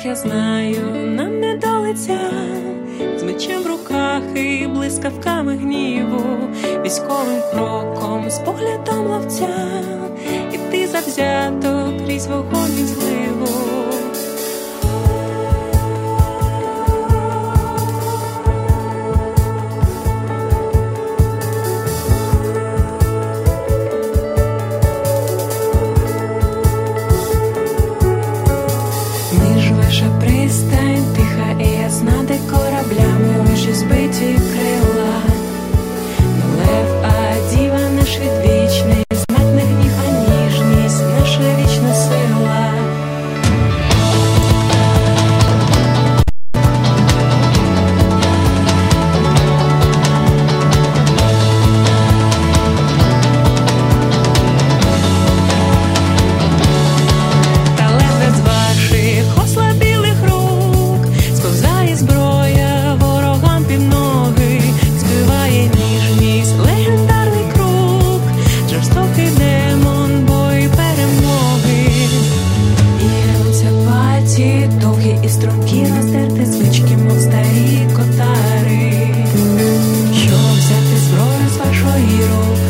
я знаю, нам не до лиця, з мечем в руках і блискавками гніву, військовим кроком, з поглядом ловця, іти завзято крізь вогонь і зливу. Пристань тиха і ясна, де кораблями очі збиті крила. Не лев, а діва наш відвічний, знать не гнів, а ніжність, наша вічна сила. Довгі і стрункі, роздерти звички, мов старі котари. Щоб взяти зброю з вашої рук,